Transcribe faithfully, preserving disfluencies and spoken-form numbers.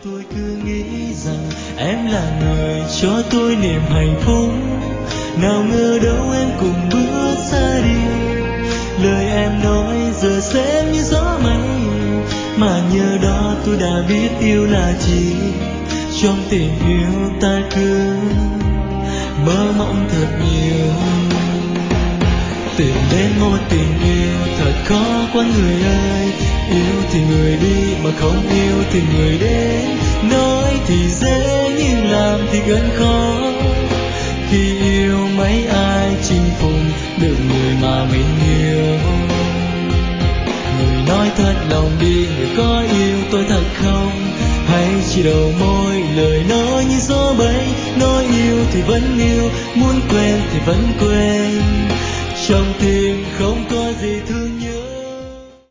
tôi cứ nghĩ rằng em là người cho tôi niềm hạnh phúc, nào ngờ đâu em cùng bước xa đi. Lời em nói giờ xem như gió mây, mà nhờ đó tôi đã biết yêu là gì. Trong tình yêu ta cứ mơ mộng thật nhiều, tìm đến một tình yêu thật khó quá người ơi. Yêu thì người đi mà không yêu thì người đến, nói thì dễ nhưng làm thì gần khó. Khi yêu mấy ai chinh phục được người mà mình yêu. Người nói thật lòng đi, người có yêu tôi thật không? Hay chỉ đầu môi lời nói như gió bay, nói yêu thì vẫn yêu, muốn quên thì vẫn quên. Trong tim không có